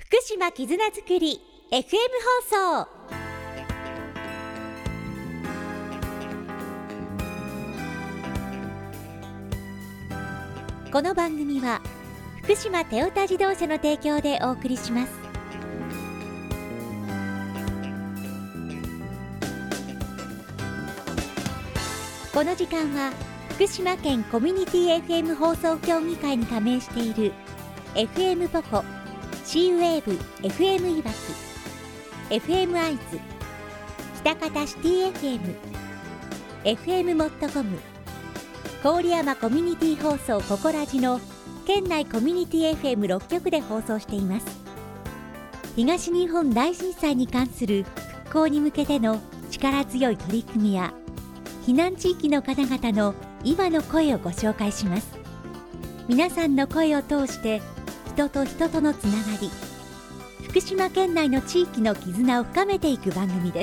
福島絆づくり FM 放送。この番組は福島テヨタ自動車の提供でお送りします。この時間は福島県コミュニティ FM 放送協議会に加盟している FM ポコ、シーウェーブ FM いわき、 FM アイズ、北方シティ FM、 FM モットコム、郡山コミュニティ放送ココラジの県内コミュニティ FM6 局で放送しています。東日本大震災に関する復興に向けての力強い取り組みや避難地域の方々の今の声をご紹介します。皆さんの声を通して人と人とのつながり、福島県内の地域の絆を深めていく番組です。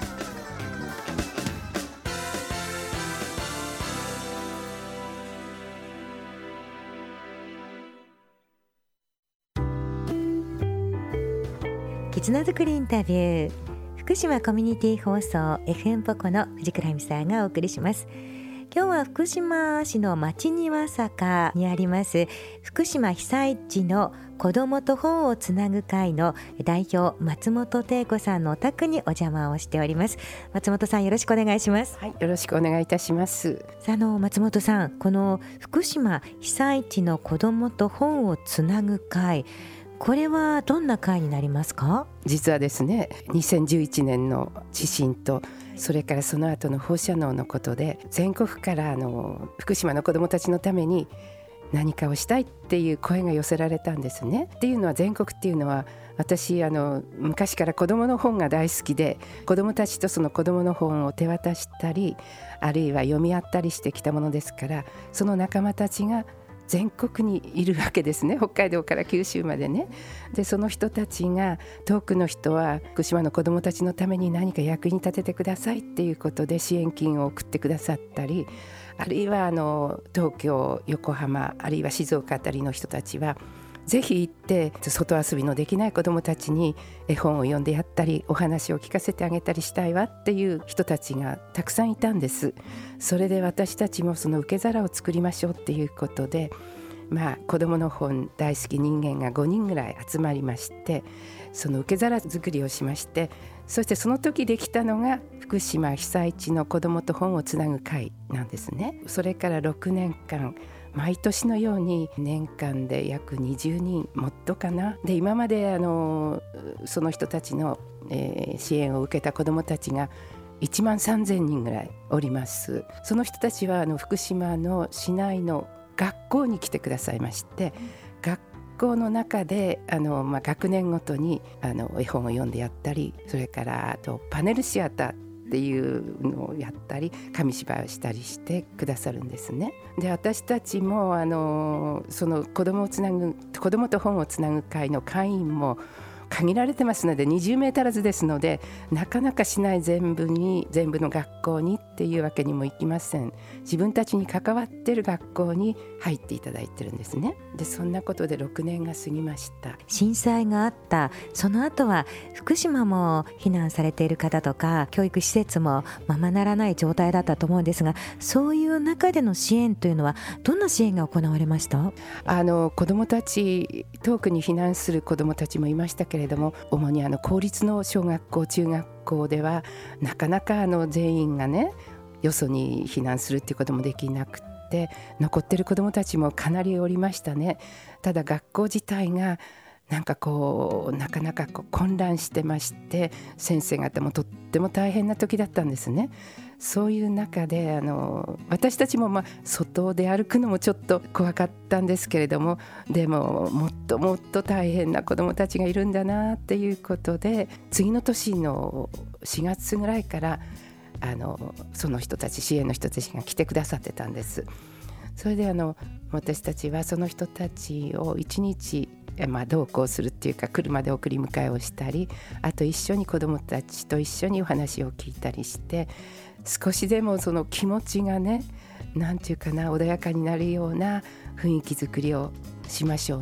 絆づくりインタビュー、福島コミュニティ放送 FM ポコの藤倉由美さんがお送りします。今日は福島市の町庭坂にあります福島被災地の子どもと本をつなぐ会の代表松本貞子さんのお宅にお邪魔をしております。松本さん、よろしくお願いします。 はい、よろしくお願いいたします。 松本さん、この福島被災地の子どもと本をつなぐ会、これはどんな会になりますか？ 実はですね、2011年の地震とそれからその後の放射能のことで全国から福島の子どもたちのために何かをしたいっていう声が寄せられたんですね。っていうのは、全国っていうのは私昔から子どもの本が大好きで、子どもたちとその子どもの本を手渡したり、あるいは読み合ったりしてきたものですから、その仲間たちが全国にいるわけですね。北海道から九州までね。でその人たちが、遠くの人は福島の子どもたちのために何か役に立ててくださいっていうことで支援金を送ってくださったり、あるいは東京、横浜、あるいは静岡あたりの人たちはぜひ行って外遊びのできない子どもたちに絵本を読んでやったり、お話を聞かせてあげたりしたいわっていう人たちがたくさんいたんです。それで私たちもその受け皿を作りましょうっていうことで、子どもの本大好き人間が5人ぐらい集まりまして、その受け皿作りをしまして、そしてその時できたのが福島被災地の子どもと本をつなぐ会なんですね。それから6年間毎年のように年間で約20人もっとかな。で今までその人たちの、支援を受けた子どもたちが1万3000人ぐらいおります。その人たちは福島の市内の学校に来てくださいまして、学校の中で学年ごとに絵本を読んでやったり、それからあとパネルシアターっていうのをやったり、紙芝居をしたりしてくださるんですね。で私たちもその子どもと本をつなぐ会の会員も限られてますので、20名足らずですので、なかなか市内全部の学校にっていうわけにもいきません。自分たちに関わっている学校に入っていただいてるんですね。でそんなことで6年が過ぎました。 震災があったその後は福島も避難されている方とか教育施設もままならない状態だったと思うんですが、そういう中での支援というのはどんな支援が行われました？ 子どもたち、遠くに避難する子どもたちもいましたけれども、主に公立の小学校中学校ではなかなか全員がね、よそに避難するっていうこともできなくて、残ってる子どもたちもかなりおりましたね。ただ学校自体がなかなか混乱してまして、先生方もとっても大変な時だったんですね。そういう中で私たちも外で歩くのもちょっと怖かったんですけれども、でももっともっと大変な子どもたちがいるんだなっていうことで、次の年の4月ぐらいからその人たち、支援の人たちが来てくださってたんです。それで私たちはその人たちを1日同行するっていうか、車で送り迎えをしたり、あと一緒に子どもたちと一緒にお話を聞いたりして、少しでもその気持ちがね、なんていうかな、穏やかになるような雰囲気作りをしましょうねっ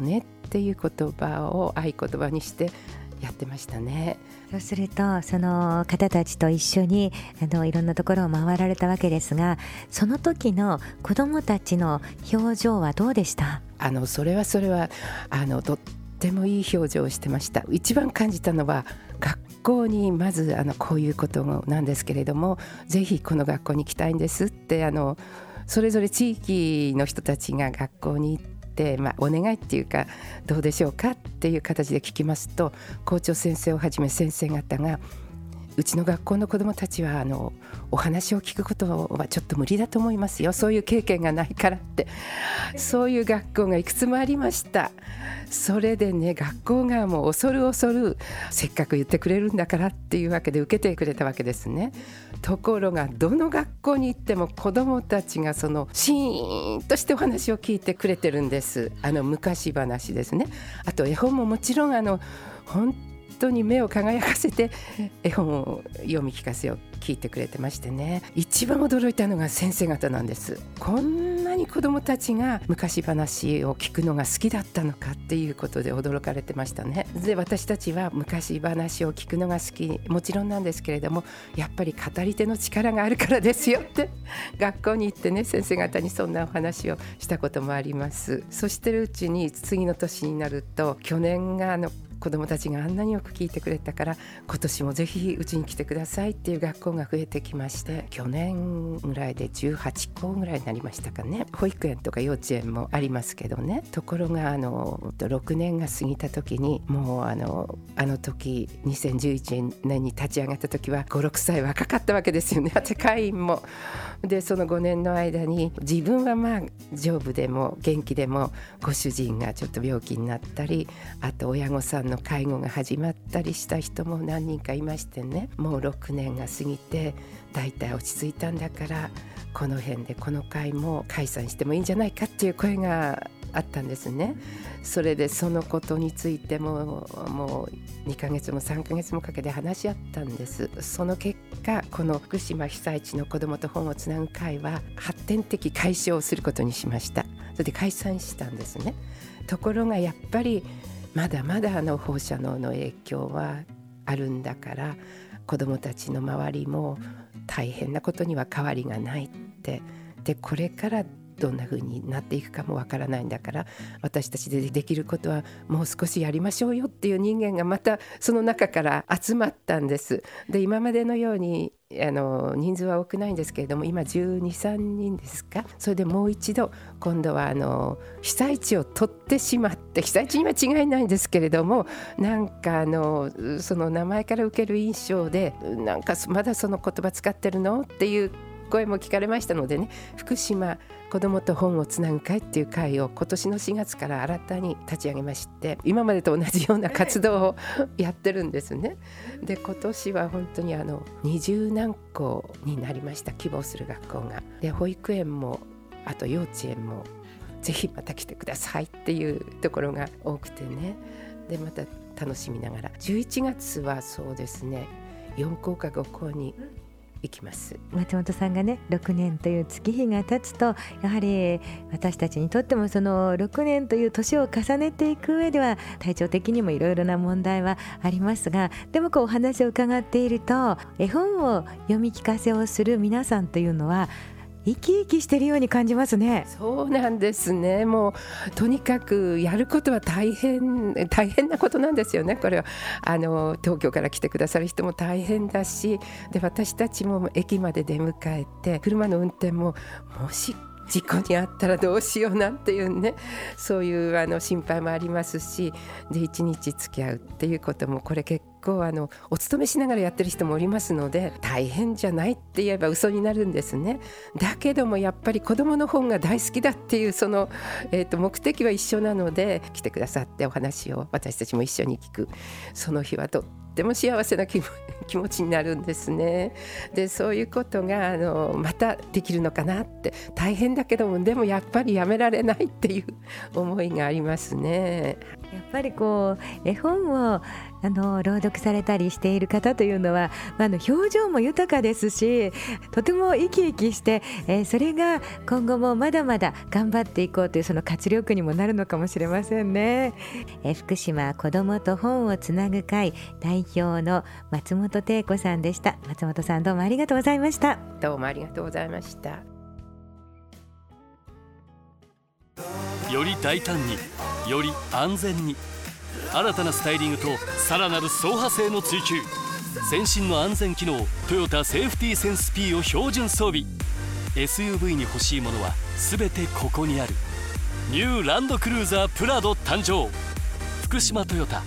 っていう言葉を合言葉にしてやってましたね。 そうするとその方たちと一緒にいろんなところを回られたわけですが、その時の子どもたちの表情はどうでした？ それはとってもいい表情をしてました。一番感じたのは学校にまずこういうことなんですけれども、ぜひこの学校に行きたいんですってそれぞれ地域の人たちが学校に行ってお願いっていうかどうでしょうかっていう形で聞きますと、校長先生をはじめ先生方が、うちの学校の子どもたちはお話を聞くことはちょっと無理だと思いますよ、そういう経験がないからって、そういう学校がいくつもありました。それでね、学校がもう恐るせっかく言ってくれるんだからっていうわけで受けてくれたわけですね。ところがどの学校に行っても子どもたちがシーンとしてお話を聞いてくれてるんです。昔話ですね。あと絵本ももちろん本当に目を輝かせて絵本を読み聞かせを聞いてくれてましてね、一番驚いたのが先生方なんです。こんなに子どもたちが昔話を聞くのが好きだったのかっていうことで驚かれてましたね。で、私たちは昔話を聞くのが好き、もちろんなんですけれども、やっぱり語り手の力があるからですよって学校に行ってね、先生方にそんなお話をしたこともあります。そしてるうちに次の年になると、去年が子どもたちがあんなによく聞いてくれたから、今年もぜひうちに来てくださいっていう学校が増えてきまして、去年ぐらいで18校ぐらいになりましたかね。保育園とか幼稚園もありますけどね。ところが6年が過ぎた時に、もうあの時2011年に立ち上がった時は 5,6 歳若かったわけですよね、会員も。でその5年の間に自分は丈夫でも元気でも、ご主人がちょっと病気になったり、あと親御さんの介護が始まったりした人も何人かいましてね、もう6年が過ぎてだいたい落ち着いたんだから、この辺でこの会も解散してもいいんじゃないかっていう声があったんですね。それでそのことについてもう2ヶ月も3ヶ月もかけて話し合ったんです。その結果、この福島被災地の子どもと本をつなぐ会は発展的解消をすることにしました。それで解散したんですね。ところがやっぱりまだまだ放射能の影響はあるんだから、子どもたちの周りも大変なことには変わりがないって。でこれからどんな風になっていくかもわからないんだから、私たちでできることはもう少しやりましょうよっていう人間がまたその中から集まったんです。で今までのように人数は多くないんですけれども、今12、3人ですか。それでもう一度今度は被災地を取ってしまって、被災地には違いないんですけれども、なんかその名前から受ける印象で、なんかまだその言葉使ってるのっていう声も聞かれましたのでね、福島子どもと本をつなぐ会っていう会を今年の4月から新たに立ち上げまして、今までと同じような活動をやってるんですね。で今年は本当に20何校になりました、希望する学校が。で保育園もあと幼稚園もぜひまた来てくださいっていうところが多くてね、でまた楽しみながら、11月はそうですね、4校か5校に行きます。 松本さんがね、6年という月日が経つと、やはり私たちにとってもその6年という年を重ねていく上では体調的にもいろいろな問題はありますが、でもお話を伺っていると、絵本を読み聞かせをする皆さんというのは生き生きしているように感じますね。 そうなんですね。もうとにかくやることは大変なことなんですよね。これは東京から来てくださる人も大変だし、で私たちも駅まで出迎えて、車の運転ももし事故にあったらどうしようなんていうね、そういう心配もありますし、で1日付き合うっていうことも、これ結構お勤めしながらやってる人もおりますので、大変じゃないって言えば嘘になるんですね。だけどもやっぱり子どもの本が大好きだっていうその、目的は一緒なので、来てくださってお話を私たちも一緒に聞く、その日はとっても幸せな気持ちになるんですね。でそういうことがまたできるのかなって、大変だけどもでもやっぱりやめられないっていう思いがありますね。 やっぱり絵本を朗読されたりしている方というのは、表情も豊かですし、とても生き生きして、それが今後もまだまだ頑張っていこうというその活力にもなるのかもしれませんね。福島子どもと本をつなぐ会代表の松本貞子さんでした。松本さん、どうもありがとうございました。 どうもありがとうございました。 より大胆に、より安全に、新たなスタイリングとさらなる走破性の追求、先進の安全機能トヨタセーフティーセンス P を標準装備。 SUV に欲しいものは全てここにある。ニューランドクルーザープラド誕生。福島トヨタ。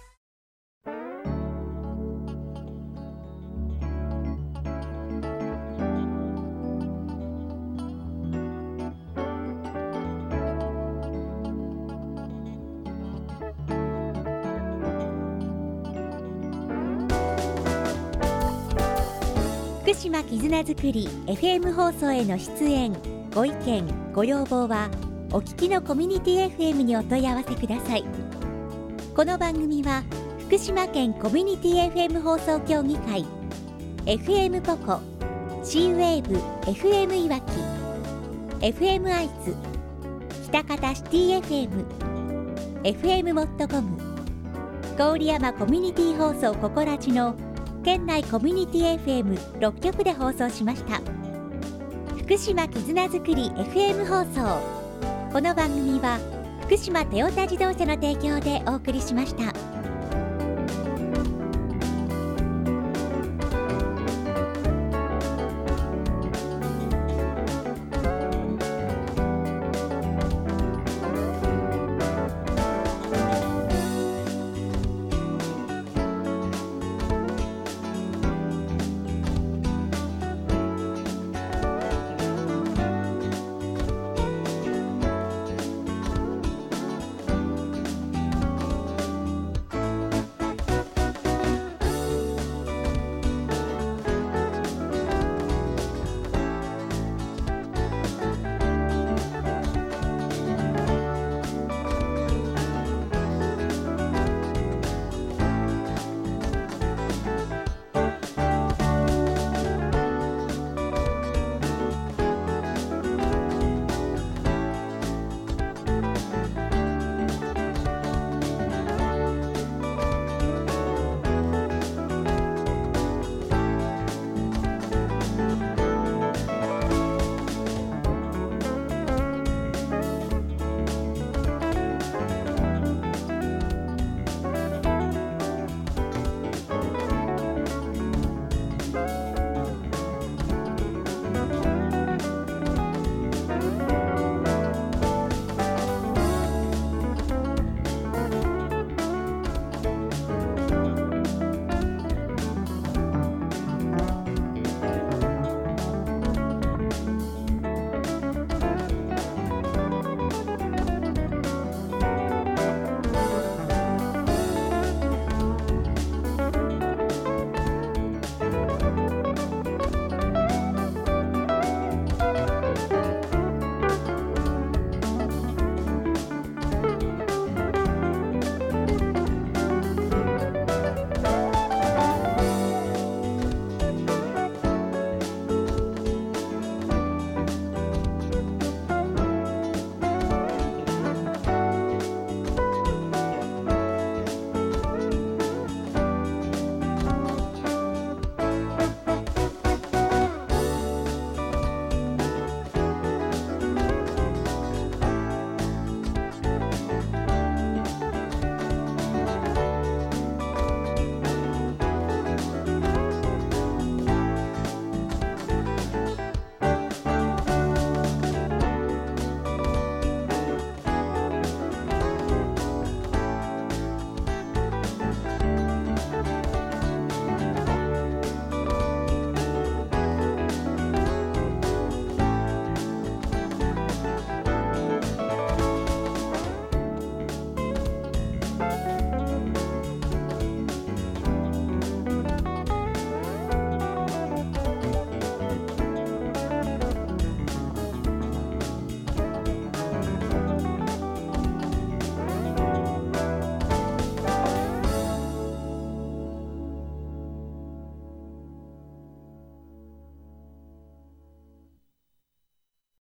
福島絆づくり FM 放送への出演ご意見ご要望はお聞きのコミュニティ FM にお問い合わせください。この番組は福島県コミュニティ FM 放送協議会 FM ポコ C-WAVE FM いわき FM 愛知北方シティ FM FM モットコム郡山コミュニティ放送ココラジの県内コミュニティ FM6 局で放送しました。福島絆づくり FM 放送。この番組は福島トヨタ自動車の提供でお送りしました。